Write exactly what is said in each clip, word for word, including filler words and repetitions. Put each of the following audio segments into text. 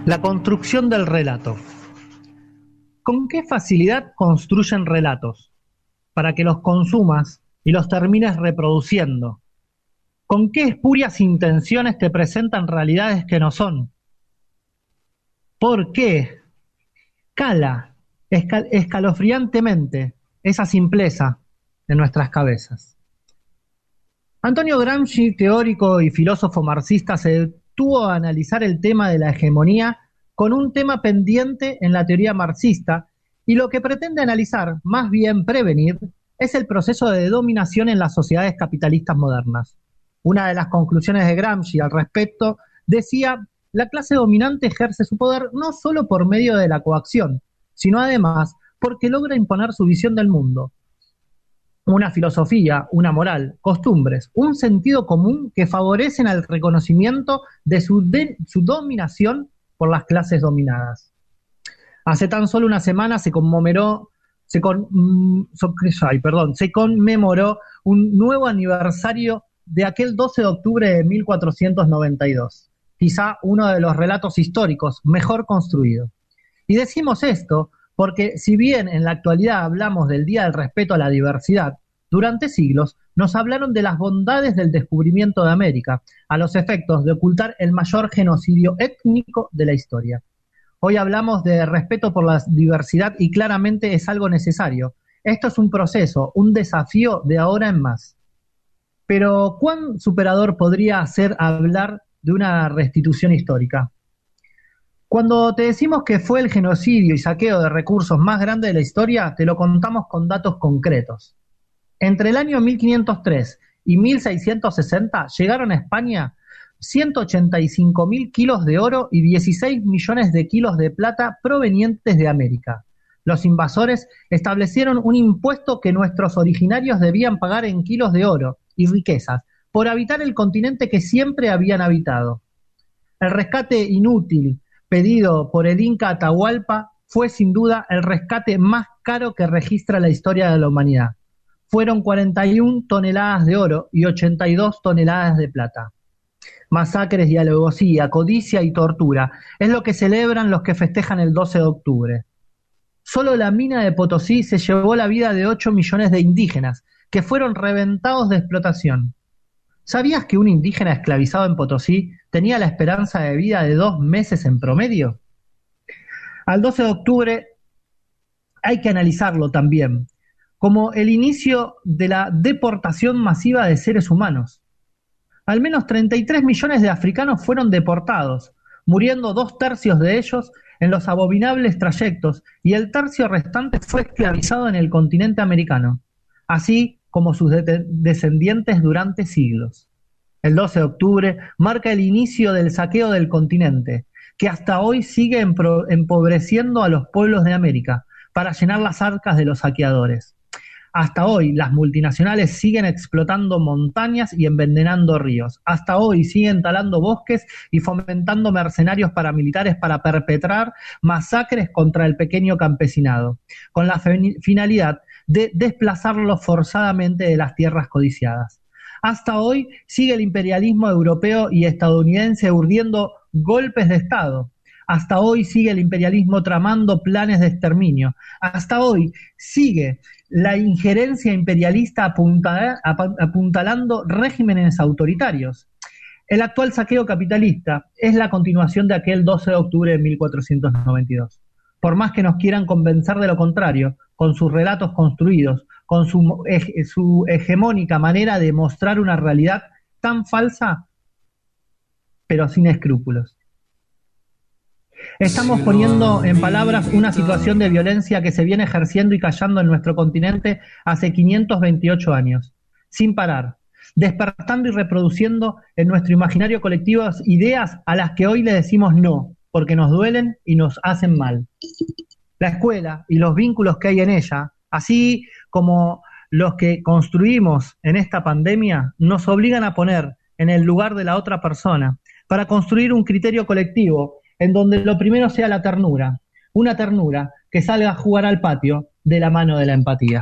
La construcción del relato. ¿Con qué facilidad construyen relatos? Para que los consumas y los termines reproduciendo. ¿Con qué espurias intenciones te presentan realidades que no son? ¿Por qué? Cala escal- escalofriantemente esa simpleza en nuestras cabezas. Antonio Gramsci, teórico y filósofo marxista, se detuvo a analizar el tema de la hegemonía con un tema pendiente en la teoría marxista, y lo que pretende analizar, más bien prevenir, es el proceso de dominación en las sociedades capitalistas modernas. Una de las conclusiones de Gramsci al respecto decía: la clase dominante ejerce su poder no solo por medio de la coacción, sino además porque logra imponer su visión del mundo, una filosofía, una moral, costumbres, un sentido común que favorecen al reconocimiento de su, de, su dominación por las clases dominadas. Hace tan solo una semana se conmemoró, se, con, mm, so, ay, perdón, se conmemoró un nuevo aniversario de aquel doce de octubre de mil cuatrocientos noventa y dos, quizá uno de los relatos históricos mejor construidos. Y decimos esto porque si bien en la actualidad hablamos del Día del Respeto a la Diversidad, durante siglos nos hablaron de las bondades del descubrimiento de América, a los efectos de ocultar el mayor genocidio étnico de la historia. Hoy hablamos de respeto por la diversidad y claramente es algo necesario. Esto es un proceso, un desafío de ahora en más. Pero ¿cuán superador podría ser hablar de una restitución histórica? Cuando te decimos que fue el genocidio y saqueo de recursos más grande de la historia, te lo contamos con datos concretos. Entre el año mil quinientos tres y mil seiscientos sesenta llegaron a España ciento ochenta y cinco mil kilos de oro y dieciséis millones de kilos de plata provenientes de América. Los invasores establecieron un impuesto que nuestros originarios debían pagar en kilos de oro y riquezas por habitar el continente que siempre habían habitado. El rescate inútil pedido por el Inca Atahualpa fue sin duda el rescate más caro que registra la historia de la humanidad. Fueron cuarenta y una toneladas de oro y ochenta y dos toneladas de plata. Masacres y alevosía, codicia y tortura es lo que celebran los que festejan el doce de octubre. Solo la mina de Potosí se llevó la vida de ocho millones de indígenas que fueron reventados de explotación. ¿Sabías que un indígena esclavizado en Potosí tenía la esperanza de vida de dos meses en promedio? Al doce de octubre hay que analizarlo también como el inicio de la deportación masiva de seres humanos. Al menos treinta y tres millones de africanos fueron deportados, muriendo dos tercios de ellos en los abominables trayectos, y el tercio restante fue esclavizado en el continente americano, así como sus de- descendientes durante siglos. El doce de octubre marca el inicio del saqueo del continente, que hasta hoy sigue empro- empobreciendo a los pueblos de América para llenar las arcas de los saqueadores. Hasta hoy las multinacionales siguen explotando montañas y envenenando ríos. Hasta hoy siguen talando bosques y fomentando mercenarios paramilitares para perpetrar masacres contra el pequeño campesinado, con la fe- finalidad de desplazarlos forzadamente de las tierras codiciadas. Hasta hoy sigue el imperialismo europeo y estadounidense urdiendo golpes de Estado. Hasta hoy sigue el imperialismo tramando planes de exterminio. Hasta hoy sigue la injerencia imperialista apunta, apuntalando regímenes autoritarios. El actual saqueo capitalista es la continuación de aquel doce de octubre de mil cuatrocientos noventa y dos. Por más que nos quieran convencer de lo contrario, con sus relatos construidos, con su, su hegemónica manera de mostrar una realidad tan falsa, pero sin escrúpulos. Estamos poniendo en palabras una situación de violencia que se viene ejerciendo y callando en nuestro continente hace quinientos veintiocho años, sin parar, despertando y reproduciendo en nuestro imaginario colectivo ideas a las que hoy le decimos no, porque nos duelen y nos hacen mal. La escuela y los vínculos que hay en ella, así como los que construimos en esta pandemia, nos obligan a poner en el lugar de la otra persona para construir un criterio colectivo en donde lo primero sea la ternura, una ternura que salga a jugar al patio de la mano de la empatía.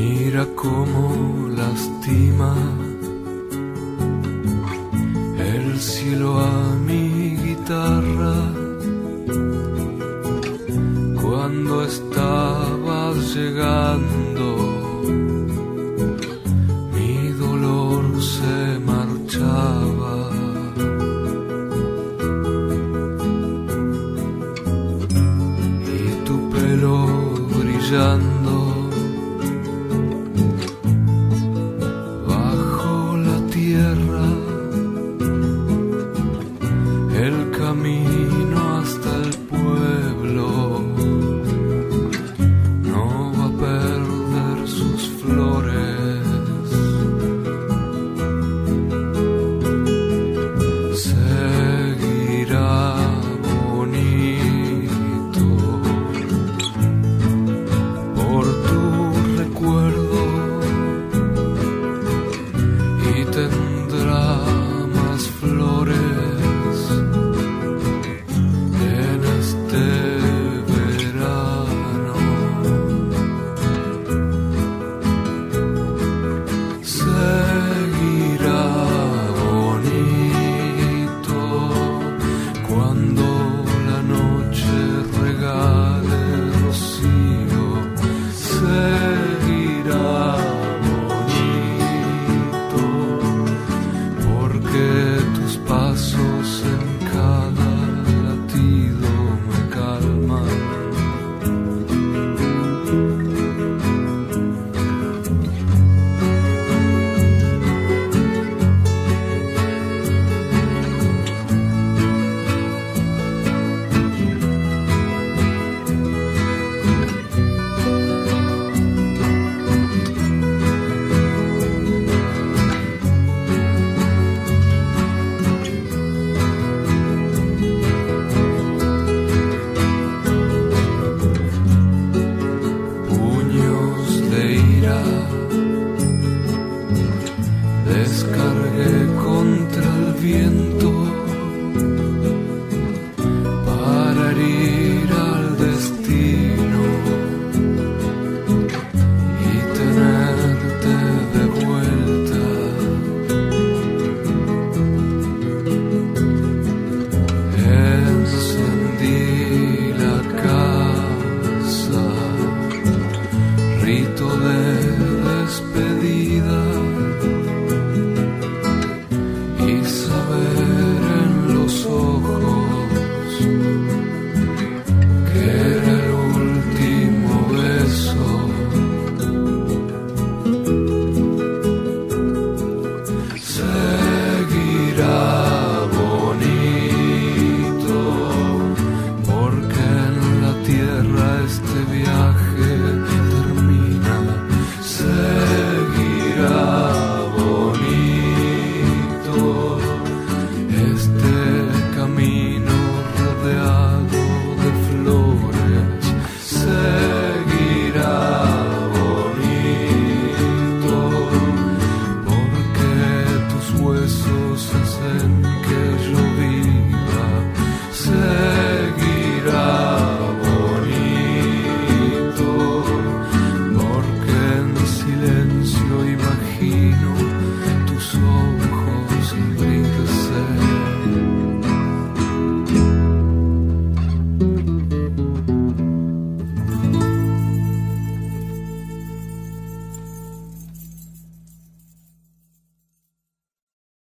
Mira cómo lastima el del cielo a mi guitarra cuando estabas llegando. Mi dolor se marchaba. Y tu pelo brillando